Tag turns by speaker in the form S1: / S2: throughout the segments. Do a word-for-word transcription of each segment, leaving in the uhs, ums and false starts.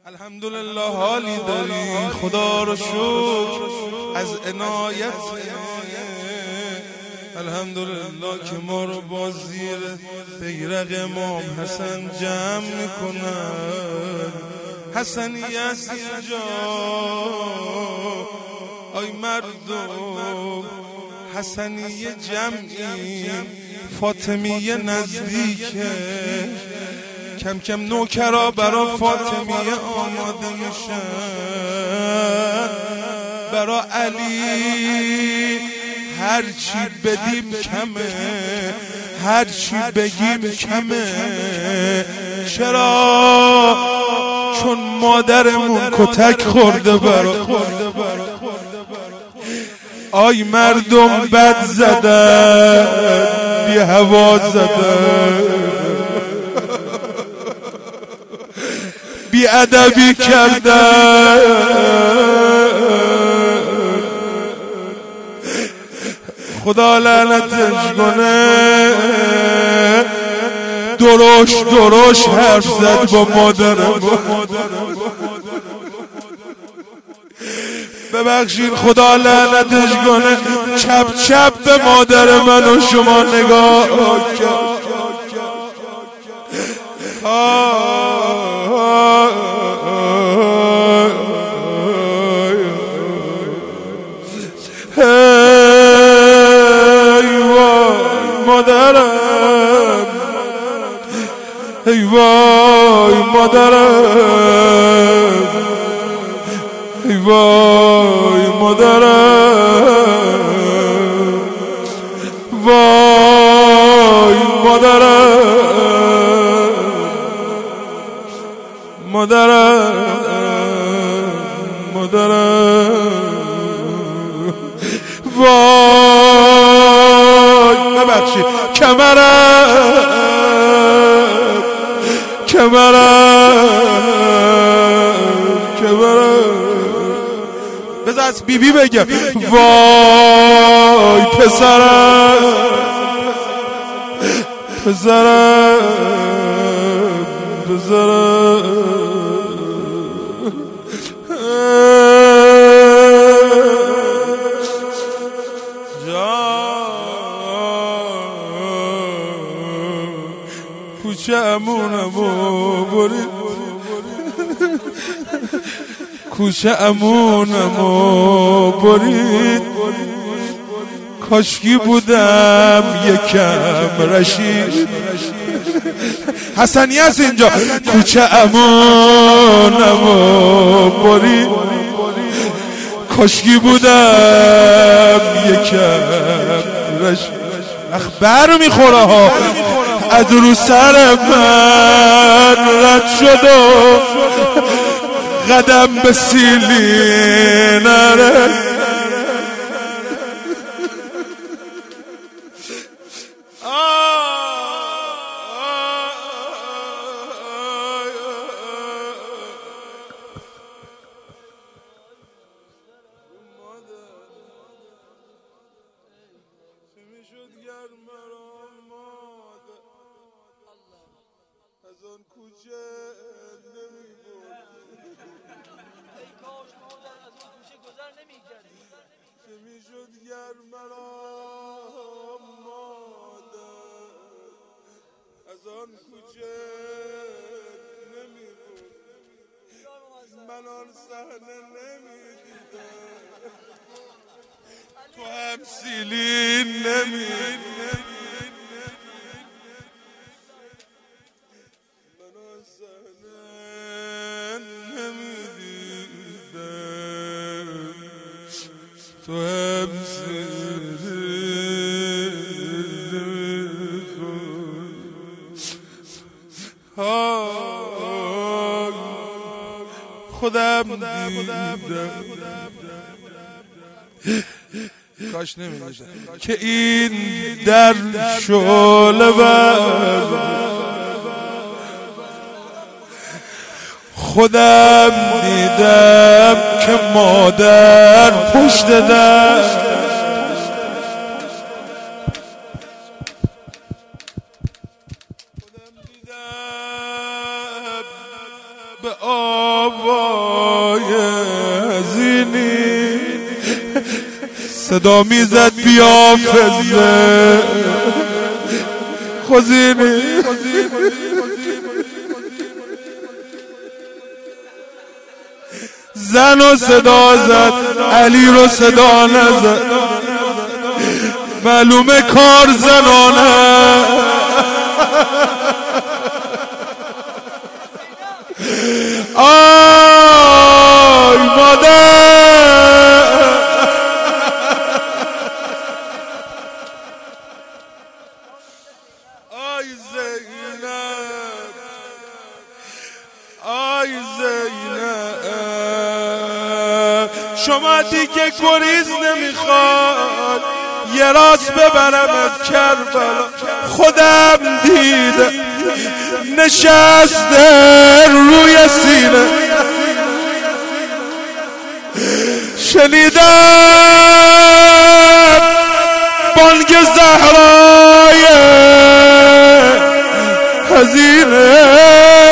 S1: الحمدلله حالی داری خدا رو شکر از عنایت. الحمدلله که ما رو با زیر بیرق امام حسن جمع میکنن. حسنی است اینجا آی مردم، حسنی جمعی، فاطمیه نزدیکه، کم کم نوکرا برا فاطمیه آماده میشن. برا علی هرچی بدیم کمه، هرچی بگیم کمه. چرا؟ چون مادرمون کتک خورده برا. آی مردم بد زدن، بی هوا زدن، بی ادبی کردن. خدا لعنتش کنه. دروش دروش حرف زد با مادرم. ببخشید خدا لعنتش کنه. چپ چپ به مادر من و شما نگاه کرد. مادرم، ای وای مادرم، ای وای مادرم، وای مادرم، مادرم، مادرم، وای. ببخشید کمرم، کمرم، کمرم. بذار از بی بی بگم. وای پسرم، پسرم، پسرم. کوچه امونمو برید، کوچه امونمو برید. کاشکی بودم یکم رشید. حسنی هست اینجا. کوچه امونمو برید. کاشکی بودم یکم رشید. اخبار میخوره ها. از رو سر من رد شد و قدم به سیلی نرد. از آن کوچه نمی‌برد.
S2: ای کاش مادر از اون کوچه گذر نمی‌کردی.
S1: چه میشد گر مرا مادر از آن کوچه نمی‌برد. من آن صحنه نمی‌دیدم. تو هم سیلی نمی‌دیدم. تو هم خودم دیدم کاش نمیدیدم که این در شعله بر. خودم دیدم که مادر پشت در. خودم دیدم به بابای حزینی صدا میزد بیا فزه خزینی زن و صدا زد علی رو صدا نزد معلومه کار زنانه آی مادر آی زینب آی زینب شما دیگه گریز نمیخواد یه راست ببرمت کربلا خودم دیدم نشسته روی سینه شنیدم بانگ زهرای حزینه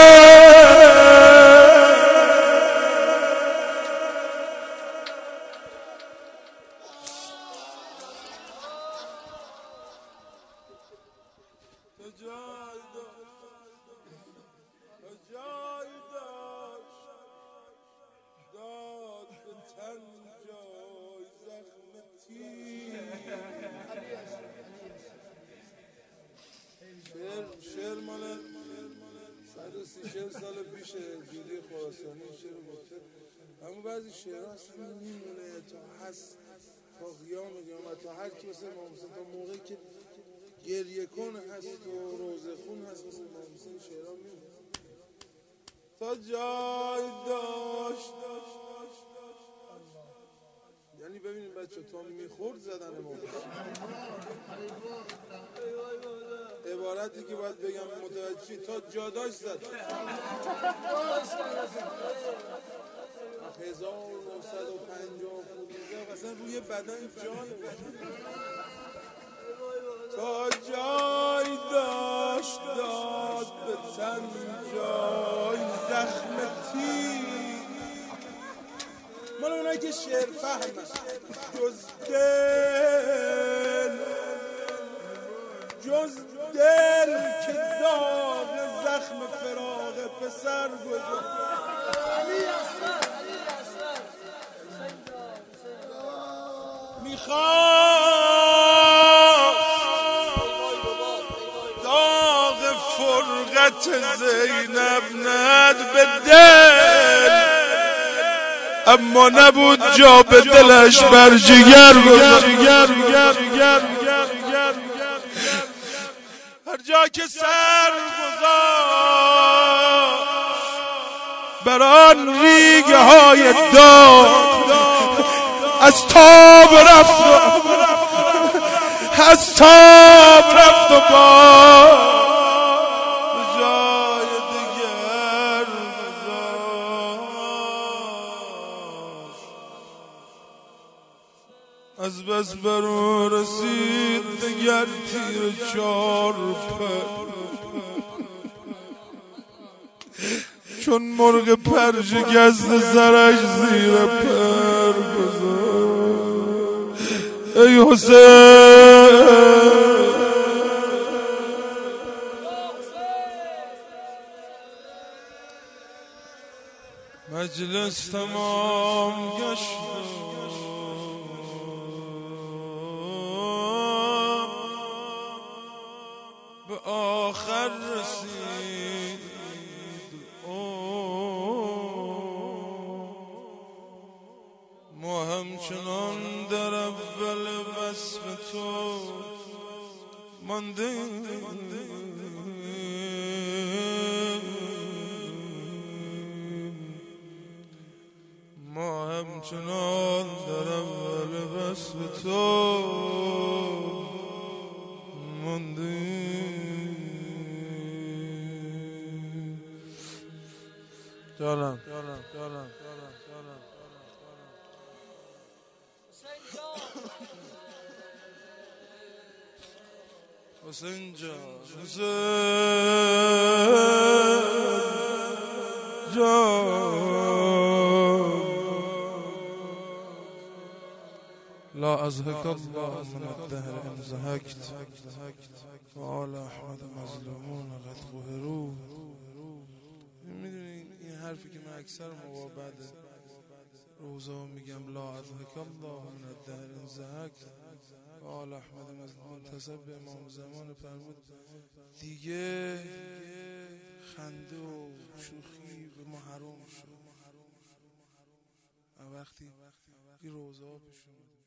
S1: شعر مال صد و سی چهل سال پیشه جوری خراسانی شعر گفته اما بعضی شعرها اصلا میمونه تا هست تا قیام قیامت تا هر کی مثل امام حسین تا موقعی که گریه کن هست و روزه خون هست مثل امام حسین شعرها میمونه تا جای داشت یعنی ببینید بچه تا میخورد زدن امام حسین عبارتی که باید بگم متوجه تا جا داشت زد هزار و نهصد و پنجاه اصلا روی بدن جان تا جای داشت داد به تن جای زخم تیر مال اونایی که شعر فهمن جز دل جز دل که داغ زخم فراق پسر گذاشت میخواست داغ فرقت زینب ند به دل اما نبود جا به دلش بر جگر گذاشت هر جا که سر گذاشت بر آن ریگه های داغ از تاب رفت از تاب رفت و با جای دیگر گذاشت از بس بر او رسید دیگر تیر چار پر چون مرغ پرژ گزد زرش زیر پر گذاشت ای حسین مجلس تمام گشت به آخر رسید ما همچنان در اول وصف تو مانده ما همچنان در اول وصف تو مانده جانم جانم جانم جانم حسین جان حسین جان لا أزهك الله من الدهر إن زهكت وآل احمد مظلومون قد قهروا. میدونی این حرفی که من اکثر موقع بعد روزا میگم لا أزهك الله من الدهر إن زهكت و آل احمد مظلومون، منتسب به امام زمان فرمود دیگه خنده و شوخی به ما حرام شد. وقتی این روزا پیش اومد